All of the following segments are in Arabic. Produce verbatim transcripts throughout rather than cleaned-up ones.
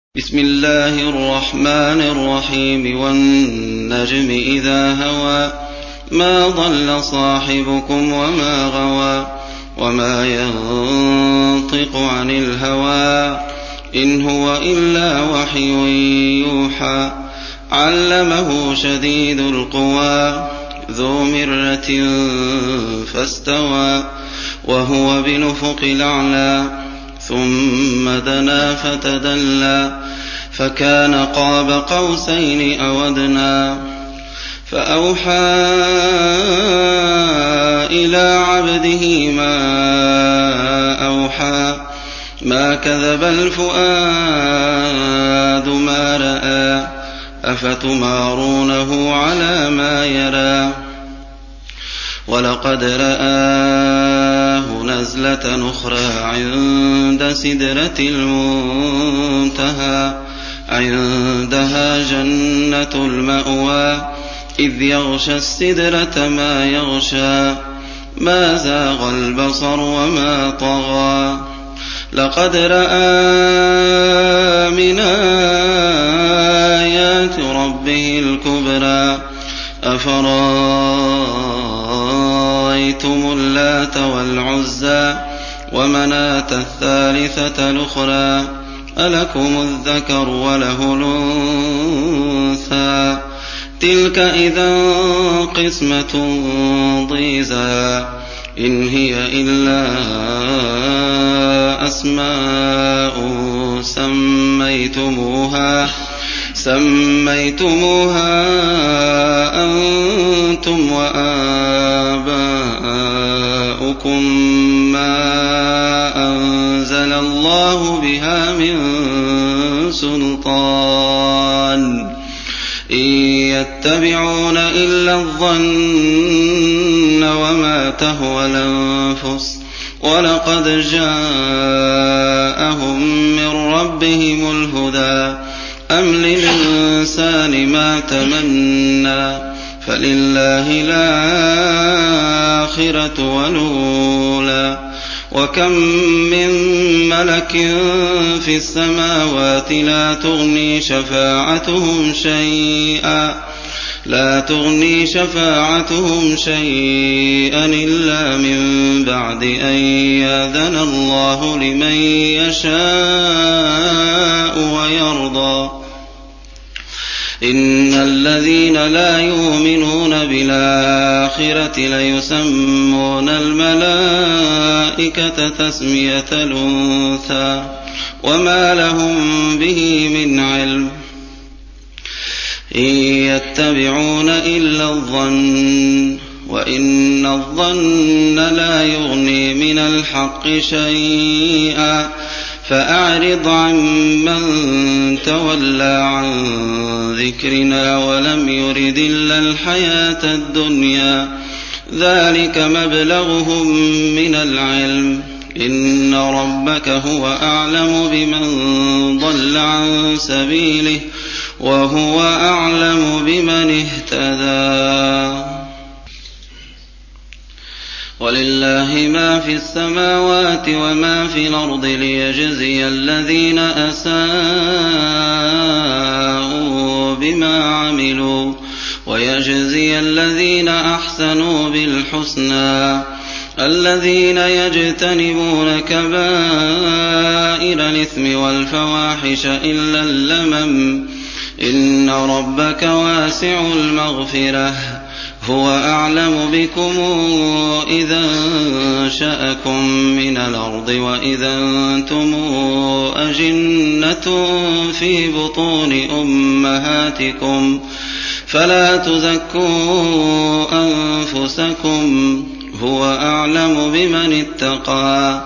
بسم الله الرحمن الرحيم والنجم إذا هوى ما ضل صاحبكم وما غوى وما ينطق عن الهوى إن هو إلا وحي يوحى علمه شديد القوى ذو مرة فاستوى وهو بالأفق الأعلى ثم دنا فتدلى فكان قاب قوسين أو أدنى فأوحى إلى عبده ما أوحى ما كذب الفؤاد ما رأى أفتمارونه على ما يرى ولقد رآه نزلة أخرى عند سدرة المنتهى عندها جنة المأوى إذ يغشى السدرة ما يغشى ما زاغ البصر وما طغى لقد رأى من آيات ربه الكبرى أفرأيتم اللات والعزى ومناة الثالثة الأخرى ألكم الذكر وله الأنثى تلك إذا قسمة ضيزى إن هي إلا أسماء سميتموها سميتموها أنتم وآباؤكم ما أنزل الله بها من سلطان إن يتبعون إلا الظن وما تهوى الأنفس ولقد جاءهم من ربهم الهدى أم للإنسان ما تمنى فلله الآخرة والأولى وكم من ملك في السماوات لا تغني شفاعتهم شيئا لا تغني شفاعتهم شيئا إلا من بعد أن يأذن الله لمن يشاء ويرضى إن الذين لا يؤمنون بالآخرة ليسمون الملائكة تسمية الأنثى وما لهم به من علم إن يتبعون إلا الظن وإن الظن لا يغني من الحق شيئا فأعرض عن من تولى عن ذكرنا ولم يرد إلا الحياة الدنيا ذلك مبلغهم من العلم إن ربك هو أعلم بمن ضل عن سبيله وهو أعلم بمن اهتدى ولله ما في السماوات وما في الأرض ليجزي الذين أساءوا بما عملوا ويجزي الذين أحسنوا بالحسنى الذين يجتنبون كبائر الإثم والفواحش إلا اللمم إن ربك واسع المغفرة هو أعلم بكم إذا أنشأكم من الأرض وإذا أنتم أجنة في بطون أمهاتكم فلا تزكوا أنفسكم هو أعلم بمن اتقى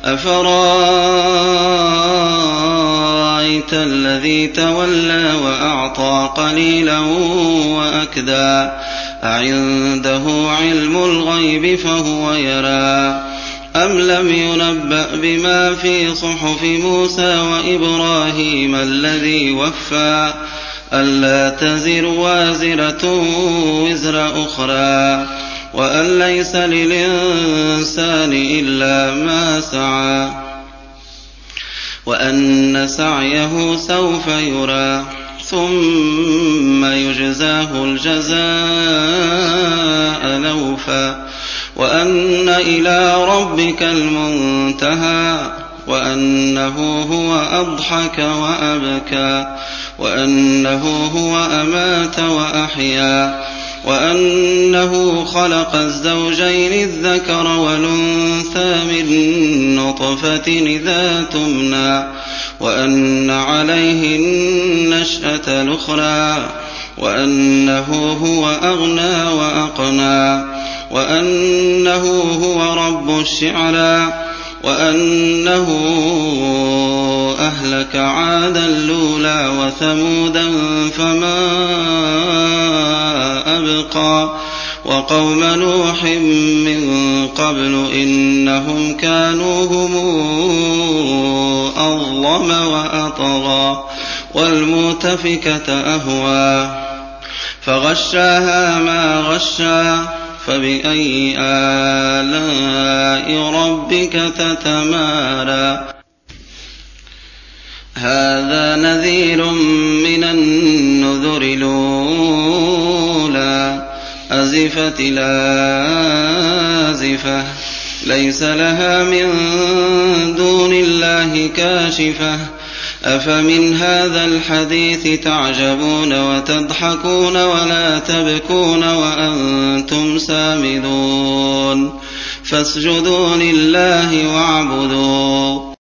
أفرأيت الذي تولى وأعطى قليلا وأكدى أعنده علم الغيب فهو يرى أم لم ينبأ بما في صحف موسى وإبراهيم الذي وفى ألا تزر وازرة وزر أخرى وأن ليس للإنسان إلا ما سعى وأن سعيه سوف يرى ثم يجزاه الجزاء الأوفى وأن إلى ربك المنتهى وأنه هو أضحك وأبكى وأنه هو أمات وأحيا وأنه خلق الزوجين الذكر والأنثى من نطفة إذا تمنى وأن عليه النشأة الأخرى وأنه هو أغنى وأقنى وأنه هو رب الشعرى وأنه أهلك عادا الأولى وثمودا فما أبقى وقوم نوح من قبل إنهم كانوا هم أظلم وأطغى والمؤتفكة أهوى فغشاها ما غشى فبأي آلاء ربك تتمارى هذا نذير من النذر الأولى أزفت الآزفة ليس لها من دون الله كاشفة أفمن هذا الحديث تعجبون وتضحكون ولا تبكون وأنتم سامدون فاسجدوا لله واعبدوا